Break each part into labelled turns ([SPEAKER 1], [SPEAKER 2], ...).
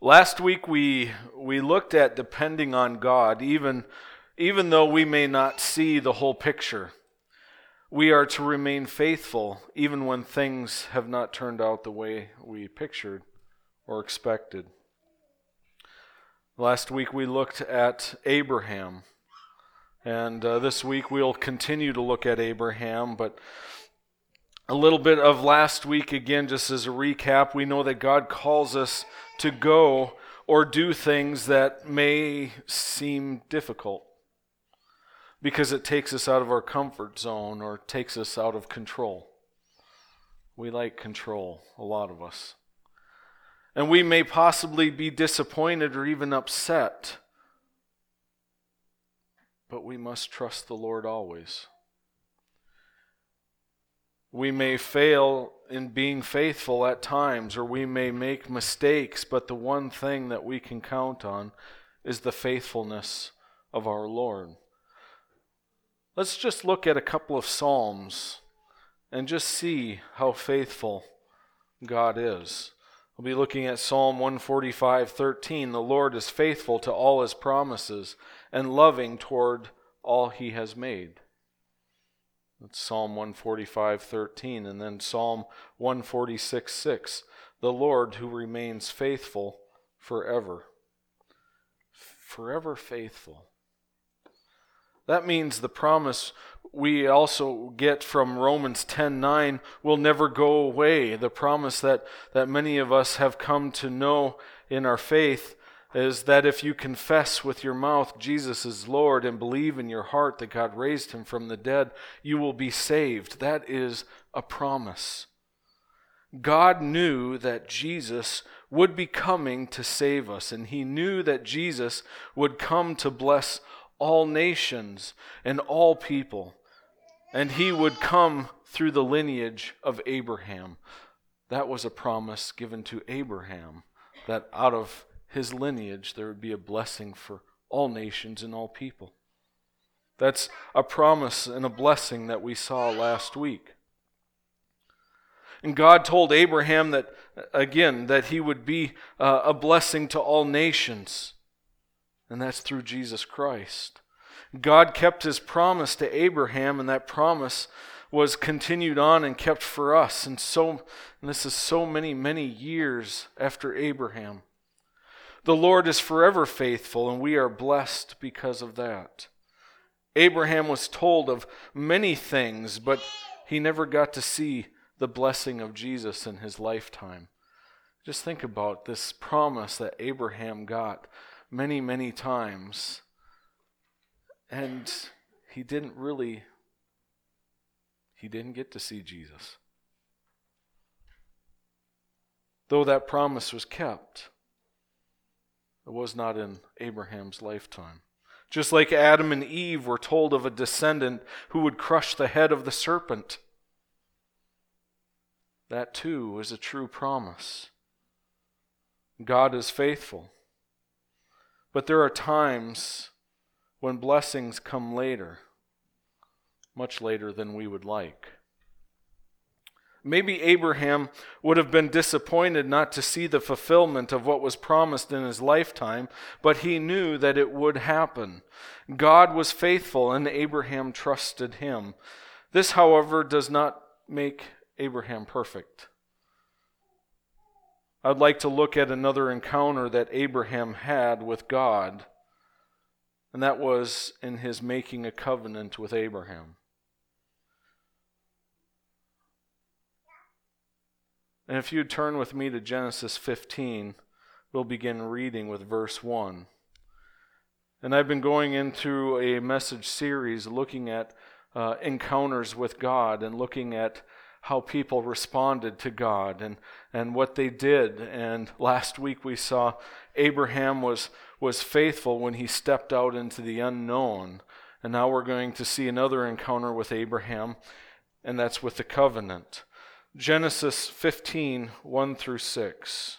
[SPEAKER 1] Last week we looked at depending on God, even though we may not see the whole picture. We are to remain faithful even when things have not turned out the way we pictured or expected. Last week we looked at Abraham, and this week we'll continue to look at Abraham, but a little bit of last week again, just as a recap. We know that God calls us to go or do things that may seem difficult because it takes us out of our comfort zone or takes us out of control. We like control, a lot of us. And we may possibly be disappointed or even upset, but we must trust the Lord always. We may fail in being faithful at times, or we may make mistakes, but the one thing that we can count on is the faithfulness of our Lord. Let's just look at a couple of Psalms and just see how faithful God is. We'll be looking at Psalm 145:13. The Lord is faithful to all His promises and loving toward all He has made. That's Psalm 145:13, and then Psalm 146:6. The Lord who remains faithful forever. Forever faithful. That means the promise we also get from Romans 10:9 will never go away. The promise that many of us have come to know in our faith is that if you confess with your mouth Jesus is Lord and believe in your heart that God raised Him from the dead, you will be saved. That is a promise. God knew that Jesus would be coming to save us, and He knew that Jesus would come to bless all nations and all people, and He would come through the lineage of Abraham. That was a promise given to Abraham, that out of his lineage there would be a blessing for all nations and all people. That's a promise and a blessing that we saw last week. And God told Abraham that he would be a blessing to all nations, and that's through Jesus Christ. God kept His promise to Abraham, and that promise was continued on and kept for us. And this is so many years after Abraham. The Lord is forever faithful, and we are blessed because of that. Abraham was told of many things, but he never got to see the blessing of Jesus in his lifetime. Just think about this promise that Abraham got many times, and he didn't get to see Jesus. Though that promise was kept, it was not in Abraham's lifetime. Just like Adam and Eve were told of a descendant who would crush the head of the serpent. That too is a true promise. God is faithful. But there are times when blessings come later, much later than we would like. Maybe Abraham would have been disappointed not to see the fulfillment of what was promised in his lifetime, but he knew that it would happen. God was faithful, and Abraham trusted Him. This, however, does not make Abraham perfect. I'd like to look at another encounter that Abraham had with God, and that was in his making a covenant with Abraham. And if you'd turn with me to Genesis 15, we'll begin reading with verse 1. And I've been going into a message series looking at encounters with God and looking at how people responded to God and what they did. And last week we saw Abraham was faithful when he stepped out into the unknown. And now we're going to see another encounter with Abraham, and that's with the covenant. Genesis 15, 1 through 6.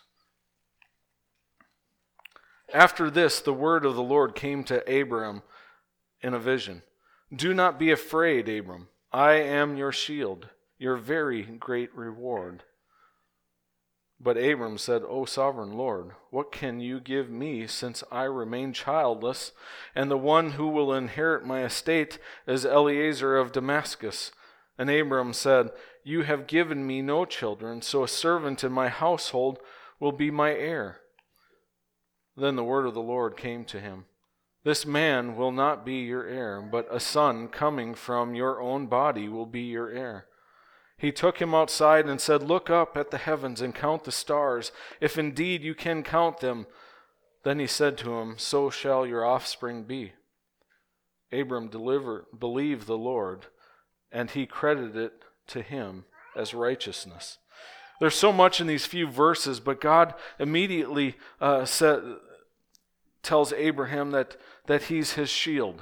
[SPEAKER 1] After this, the word of the Lord came to Abram in a vision. Do not be afraid, Abram. I am your shield, your very great reward. But Abram said, O sovereign Lord, what can you give me, since I remain childless, and the one who will inherit my estate is Eliezer of Damascus? And Abram said, You have given me no children, so a servant in my household will be my heir. Then the word of the Lord came to him, This man will not be your heir, but a son coming from your own body will be your heir. He took him outside and said, Look up at the heavens and count the stars, if indeed you can count them. Then he said to him, So shall your offspring be. Abram believed the Lord, and he credited it to him as righteousness. There's so much in these few verses, but God immediately tells Abraham that he's his shield.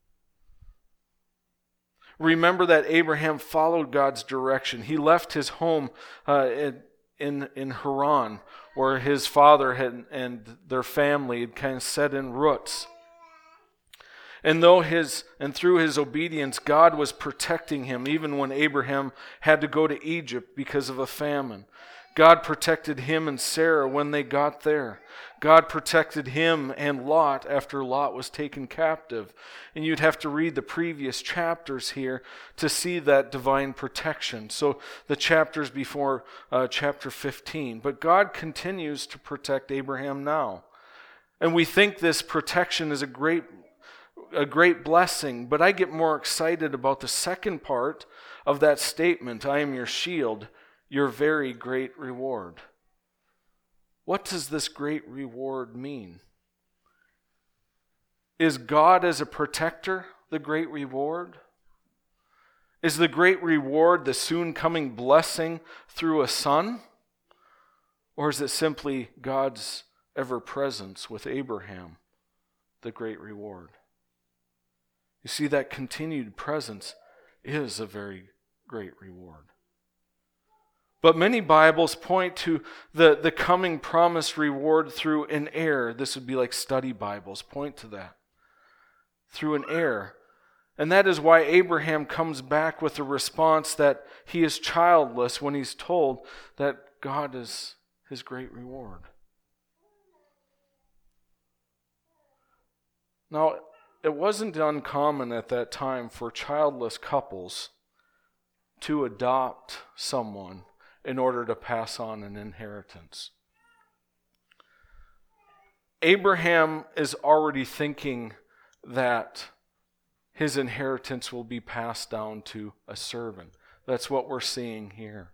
[SPEAKER 1] Remember that Abraham followed God's direction. He left his home in Haran, where his father and their family had kind of set in roots. And through his obedience, God was protecting him, even when Abraham had to go to Egypt because of a famine. God protected him and Sarah when they got there. God protected him and Lot after Lot was taken captive. And you'd have to read the previous chapters here to see that divine protection. So the chapters before chapter 15. But God continues to protect Abraham now. And we think this protection is a great blessing, but I get more excited about the second part of that statement, I am your shield, your very great reward. What does this great reward mean? Is God as a protector the great reward? Is the great reward the soon coming blessing through a son? Or is it simply God's ever-presence with Abraham, the great reward? You see, that continued presence is a very great reward. But many Bibles point to the coming promised reward through an heir. This would be like study Bibles, point to that. Through an heir. And that is why Abraham comes back with a response that he is childless when he's told that God is his great reward. Now, it wasn't uncommon at that time for childless couples to adopt someone in order to pass on an inheritance. Abraham is already thinking that his inheritance will be passed down to a servant. That's what we're seeing here.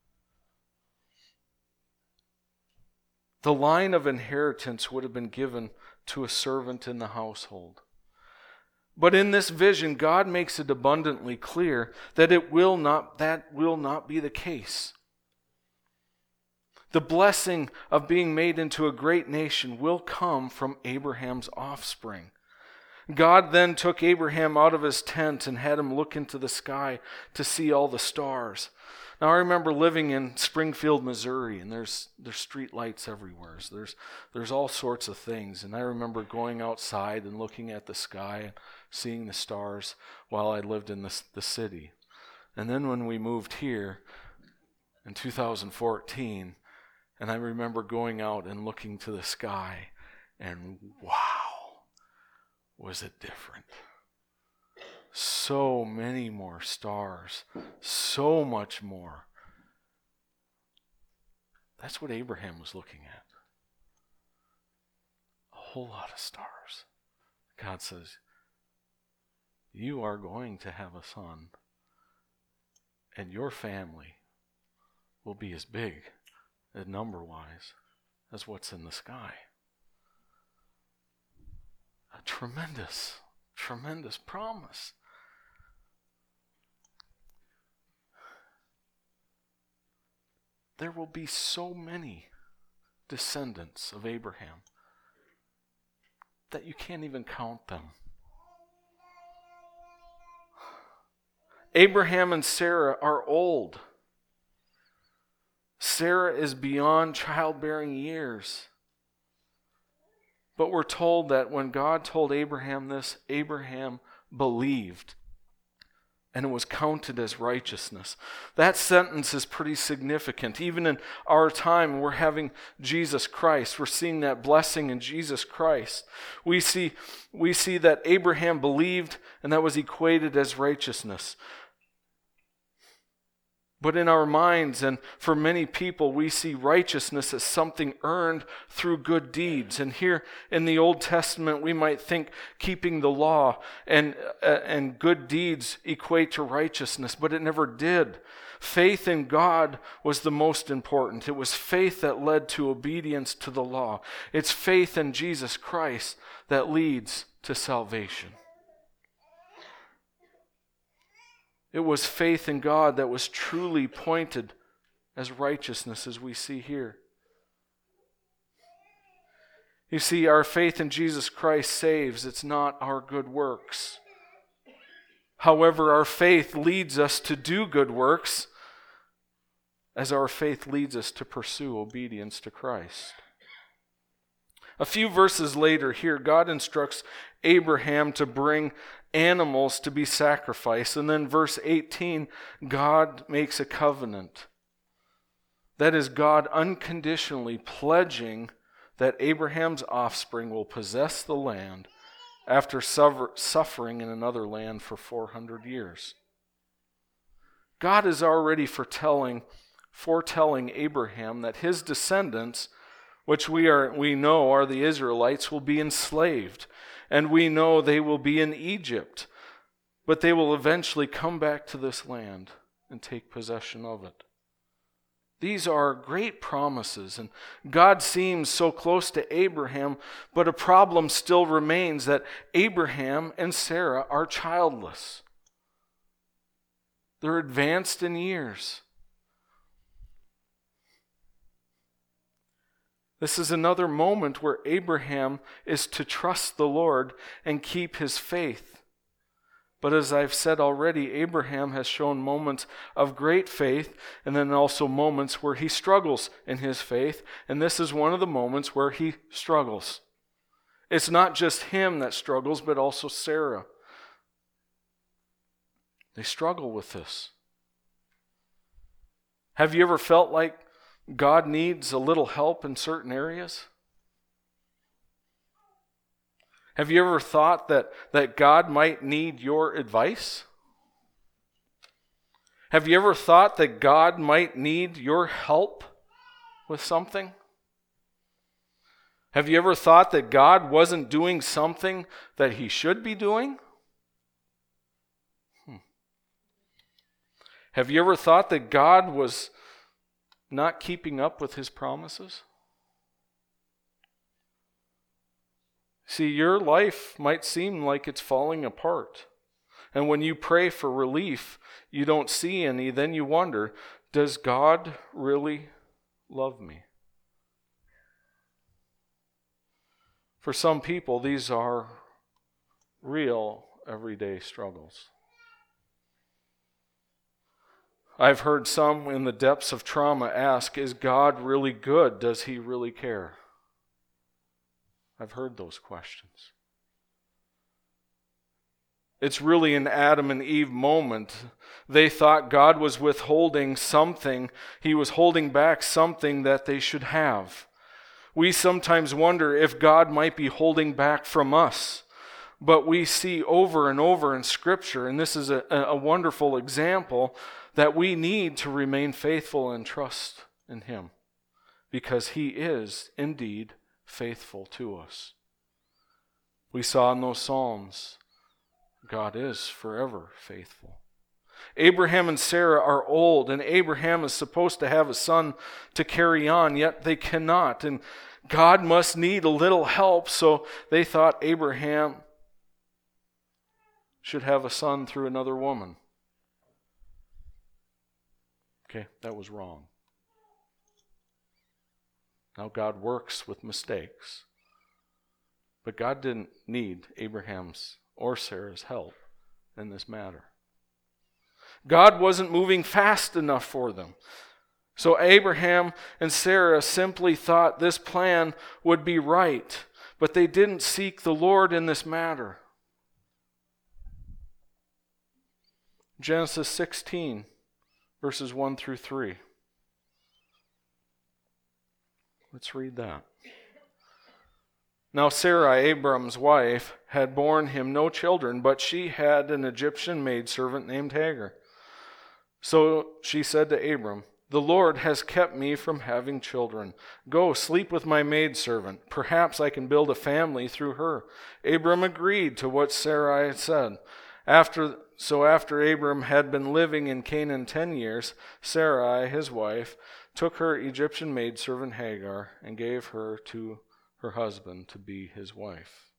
[SPEAKER 1] The line of inheritance would have been given to a servant in the household. But in this vision, God makes it abundantly clear that that will not be the case. The blessing of being made into a great nation will come from Abraham's offspring. God then took Abraham out of his tent and had him look into the sky to see all the stars. Now I remember living in Springfield, Missouri, and there's street lights everywhere. So there's all sorts of things. And I remember going outside and looking at the sky and seeing the stars while I lived in the city. And then when we moved here in 2014, and I remember going out and looking to the sky, and wow, was it different. So many more stars, so much more. That's what Abraham was looking at. A whole lot of stars. God says, you are going to have a son, and your family will be as big, number-wise, as what's in the sky. A tremendous, tremendous promise. There will be so many descendants of Abraham that you can't even count them. Abraham and Sarah are old. Sarah is beyond childbearing years. But we're told that when God told Abraham this, Abraham believed and it was counted as righteousness. That sentence is pretty significant. Even in our time, we're having Jesus Christ. We're seeing that blessing in Jesus Christ. We see that Abraham believed, and that was equated as righteousness. But in our minds, and for many people, we see righteousness as something earned through good deeds. And here in the Old Testament, we might think keeping the law and good deeds equate to righteousness, but it never did. Faith in God was the most important. It was faith that led to obedience to the law. It's faith in Jesus Christ that leads to salvation. It was faith in God that was truly pointed as righteousness, as we see here. You see, our faith in Jesus Christ saves. It's not our good works. However, our faith leads us to do good works, as our faith leads us to pursue obedience to Christ. A few verses later here, God instructs Abraham to bring animals to be sacrificed. And then verse 18, God makes a covenant. That is God unconditionally pledging that Abraham's offspring will possess the land after suffering in another land for 400 years. God is already foretelling Abraham that his descendants, which we know are the Israelites, will be enslaved. And we know they will be in Egypt, but they will eventually come back to this land and take possession of it. These are great promises, and God seems so close to Abraham, but a problem still remains that Abraham and Sarah are childless. They're advanced in years. This is another moment where Abraham is to trust the Lord and keep his faith. But as I've said already, Abraham has shown moments of great faith and then also moments where he struggles in his faith. And this is one of the moments where he struggles. It's not just him that struggles, but also Sarah. They struggle with this. Have you ever felt like God needs a little help in certain areas? Have you ever thought that God might need your advice? Have you ever thought that God might need your help with something? Have you ever thought that God wasn't doing something that he should be doing? Have you ever thought that God was not keeping up with his promises? See, your life might seem like it's falling apart. And when you pray for relief, you don't see any. Then you wonder, does God really love me? For some people, these are real everyday struggles. I've heard some in the depths of trauma ask, is God really good? Does he really care? I've heard those questions. It's really an Adam and Eve moment. They thought God was withholding something. He was holding back something that they should have. We sometimes wonder if God might be holding back from us. But we see over and over in Scripture, and this is a wonderful example, that we need to remain faithful and trust in him, because he is indeed faithful to us. We saw in those Psalms, God is forever faithful. Abraham and Sarah are old, and Abraham is supposed to have a son to carry on, yet they cannot, and God must need a little help, so they thought Abraham should have a son through another woman. Okay, that was wrong. Now God works with mistakes. But God didn't need Abraham's or Sarah's help in this matter. God wasn't moving fast enough for them. So Abraham and Sarah simply thought this plan would be right, but they didn't seek the Lord in this matter. Genesis 16, verses 1 through 3. Let's read that. Now Sarai, Abram's wife, had borne him no children, but she had an Egyptian maidservant named Hagar. So she said to Abram, "The Lord has kept me from having children. Go, sleep with my maidservant. Perhaps I can build a family through her." Abram agreed to what Sarai had said. After Abram had been living in Canaan 10 years, Sarai, his wife, took her Egyptian maidservant Hagar and gave her to her husband to be his wife.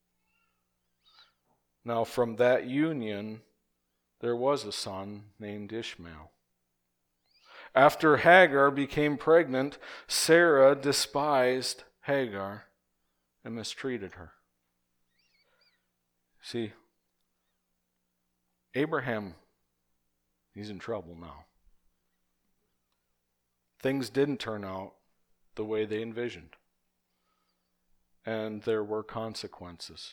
[SPEAKER 1] Now from that union there was a son named Ishmael. After Hagar became pregnant, Sarah despised Hagar and mistreated her. See, Abraham, he's in trouble now. Things didn't turn out the way they envisioned, and there were consequences.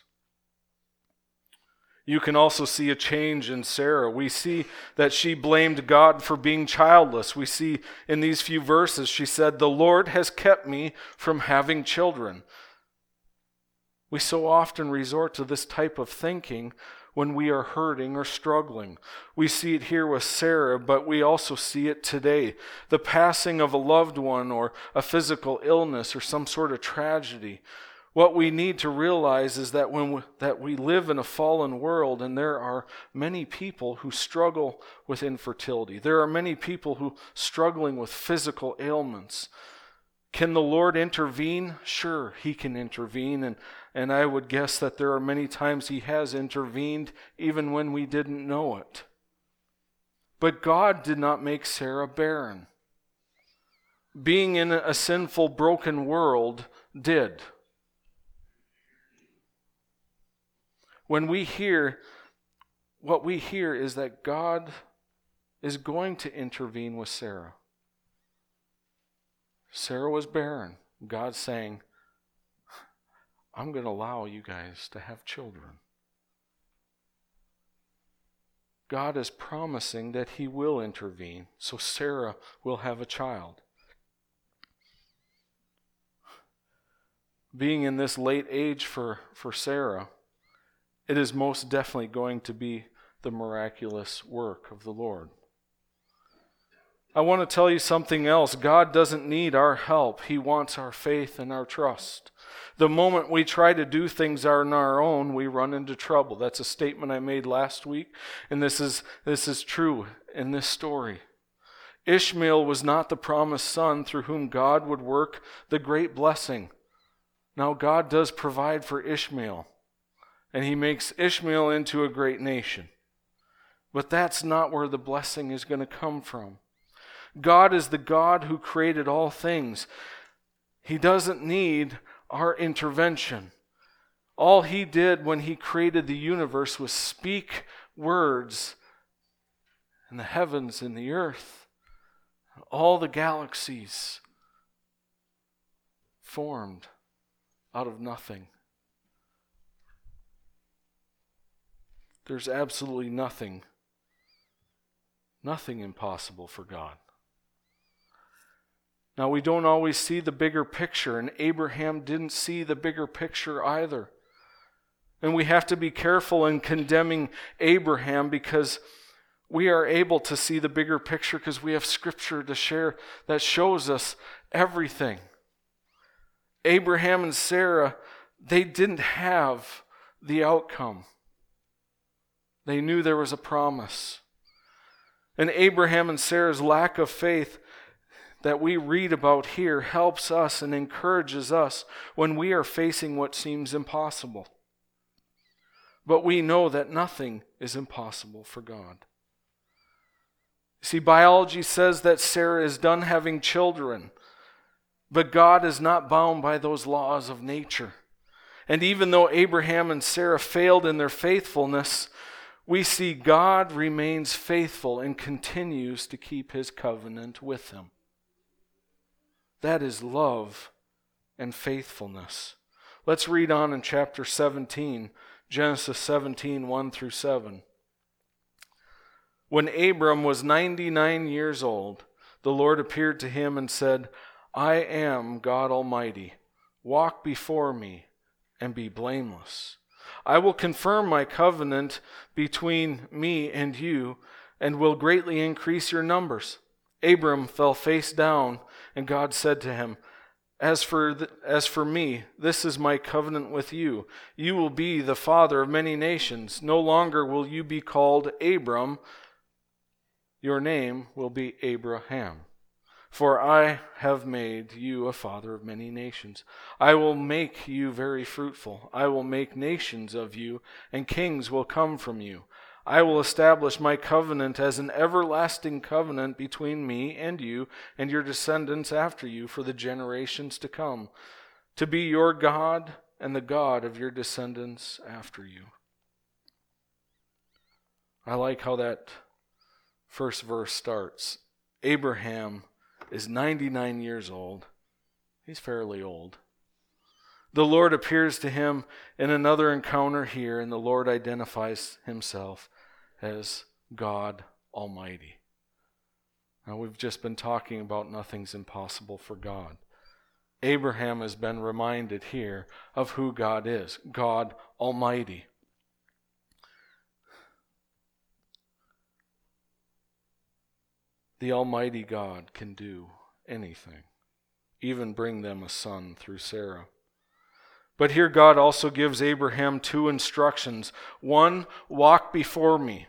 [SPEAKER 1] You can also see a change in Sarah. We see that she blamed God for being childless. We see in these few verses, she said, "The Lord has kept me from having children." We so often resort to this type of thinking when we are hurting or struggling. We see it here with Sarah, but we also see it today. The passing of a loved one or a physical illness or some sort of tragedy. What we need to realize is that that we live in a fallen world, and there are many people who struggle with infertility. There are many people who are struggling with physical ailments. Can the Lord intervene? Sure, He can intervene, and I would guess that there are many times He has intervened even when we didn't know it. But God did not make Sarah barren. Being in a sinful, broken world did. When we hear, what we hear is that God is going to intervene with Sarah. Sarah was barren. God's saying, "I'm going to allow you guys to have children." God is promising that He will intervene, so Sarah will have a child. Being in this late age for Sarah, it is most definitely going to be the miraculous work of the Lord. I want to tell you something else. God doesn't need our help. He wants our faith and our trust. The moment we try to do things on our own, we run into trouble. That's a statement I made last week, and this is true in this story. Ishmael was not the promised son through whom God would work the great blessing. Now God does provide for Ishmael, and He makes Ishmael into a great nation. But that's not where the blessing is going to come from. God is the God who created all things. He doesn't need our intervention. All He did when He created the universe was speak words, and the heavens and the earth, all the galaxies formed out of nothing. There's absolutely nothing impossible for God. Now, we don't always see the bigger picture, and Abraham didn't see the bigger picture either. And we have to be careful in condemning Abraham, because we are able to see the bigger picture because we have Scripture to share that shows us everything. Abraham and Sarah, they didn't have the outcome. They knew there was a promise. And Abraham and Sarah's lack of faith that we read about here helps us and encourages us when we are facing what seems impossible. But we know that nothing is impossible for God. See, biology says that Sarah is done having children, but God is not bound by those laws of nature. And even though Abraham and Sarah failed in their faithfulness, we see God remains faithful and continues to keep His covenant with them. That is love and faithfulness. Let's read on in chapter 17, Genesis 17, 1 through 7. When Abram was 99 years old, the Lord appeared to him and said, I am God Almighty. Walk before me and be blameless. I will confirm my covenant between me and you, and will greatly increase your numbers. Abram fell face down, and God said to him, As for me, this is my covenant with you. You will be the father of many nations. No longer will you be called Abram. Your name will be Abraham. For I have made you a father of many nations. I will make you very fruitful. I will make nations of you, and kings will come from you. I will establish my covenant as an everlasting covenant between me and you and your descendants after you for the generations to come, to be your God and the God of your descendants after you. I like how that first verse starts. Abraham is 99 years old. He's fairly old. The Lord appears to him in another encounter here, and the Lord identifies himself as God Almighty. Now, we've just been talking about nothing's impossible for God. Abraham has been reminded here of who God is, God Almighty. The Almighty God can do anything, even bring them a son through Sarah. But here God also gives Abraham two instructions. One, walk before me,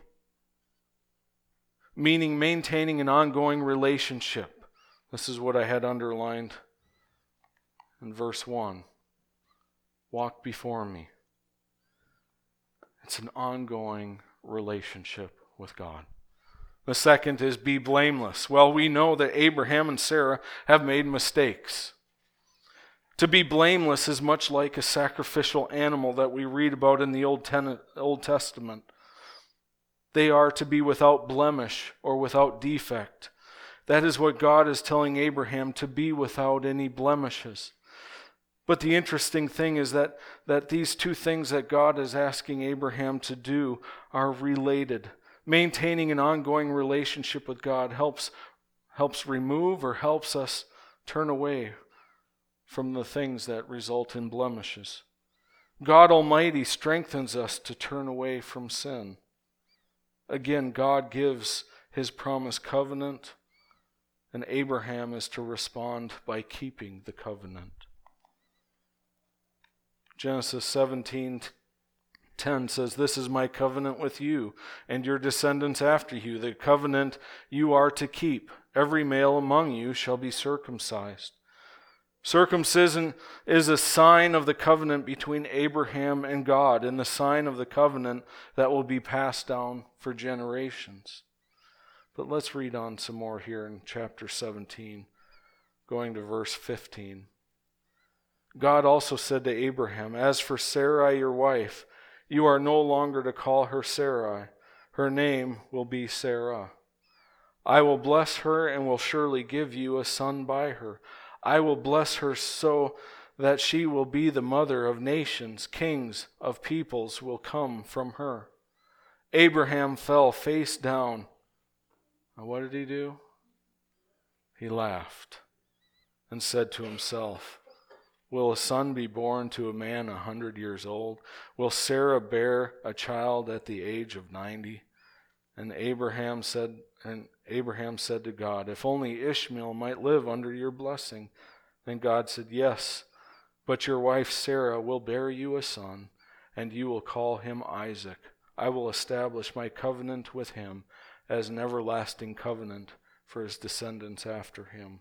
[SPEAKER 1] meaning maintaining an ongoing relationship. This is what I had underlined in verse 1. Walk before me. It's an ongoing relationship with God. The second is be blameless. Well, we know that Abraham and Sarah have made mistakes. To be blameless is much like a sacrificial animal that we read about in the Old Testament. They are to be without blemish or without defect. That is what God is telling Abraham, to be without any blemishes. But the interesting thing is that these two things that God is asking Abraham to do are related. Maintaining an ongoing relationship with God helps remove or helps us turn away from the things that result in blemishes. God Almighty strengthens us to turn away from sin. Again, God gives his promised covenant, and Abraham is to respond by keeping the covenant. Genesis 17:10 says, This is my covenant with you and your descendants after you, the covenant you are to keep. Every male among you shall be circumcised. Circumcision is a sign of the covenant between Abraham and God, and the sign of the covenant that will be passed down for generations. But let's read on some more here in chapter 17, going to verse 15. God also said to Abraham, As for Sarai your wife, you are no longer to call her Sarai. Her name will be Sarah. I will bless her and will surely give you a son by her. I will bless her so that she will be the mother of nations. Kings of peoples will come from her. Abraham fell face down. And what did he do? He laughed and said to himself, Will a son be born to a man 100 years old? Will Sarah bear a child at the age of 90? And Abraham said to God, If only Ishmael might live under your blessing. Then God said, Yes, but your wife Sarah will bear you a son, and you will call him Isaac. I will establish my covenant with him as an everlasting covenant for his descendants after him.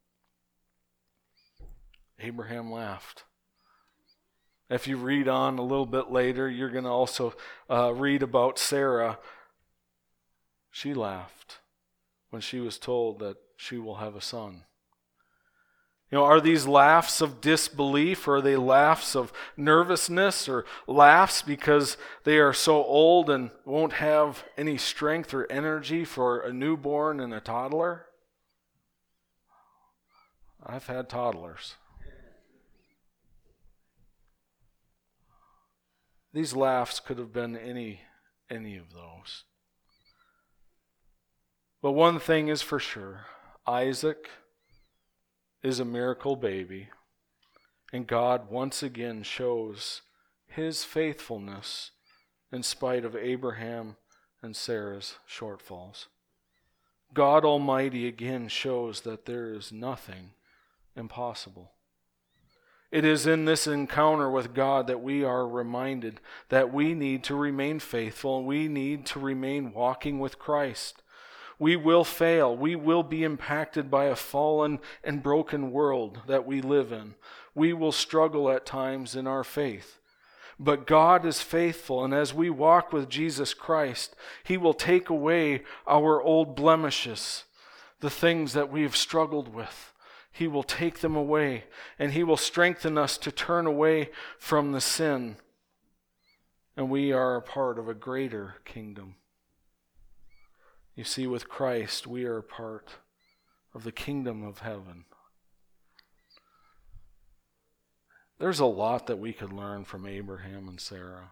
[SPEAKER 1] Abraham laughed. If you read on a little bit later, you're going to also read about Sarah. She laughed when she was told that she will have a son. You know, are these laughs of disbelief, or are they laughs of nervousness, or laughs because they are so old and won't have any strength or energy for a newborn and a toddler? I've had toddlers. These laughs could have been any of those. But one thing is for sure, Isaac is a miracle baby, and God once again shows his faithfulness in spite of Abraham and Sarah's shortfalls. God Almighty again shows that there is nothing impossible. It is in this encounter with God that we are reminded that we need to remain faithful and we need to remain walking with Christ. We will fail. We will be impacted by a fallen and broken world that we live in. We will struggle at times in our faith. But God is faithful, and as we walk with Jesus Christ, He will take away our old blemishes, the things that we have struggled with. He will take them away, and He will strengthen us to turn away from the sin. And we are a part of a greater kingdom. You see, with Christ, we are a part of the kingdom of heaven. There's a lot that we could learn from Abraham and Sarah.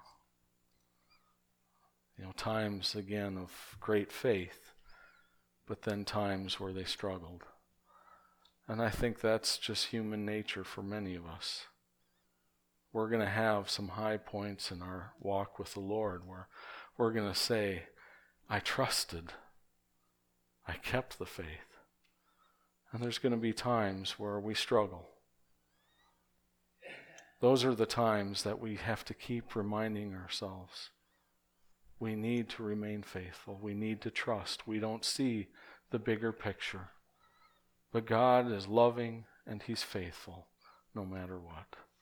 [SPEAKER 1] Times, again, of great faith, but then times where they struggled. And I think that's just human nature for many of us. We're going to have some high points in our walk with the Lord where we're going to say, I trusted. I kept the faith. And there's going to be times where we struggle. Those are the times that we have to keep reminding ourselves. We need to remain faithful. We need to trust. We don't see the bigger picture. But God is loving and He's faithful no matter what.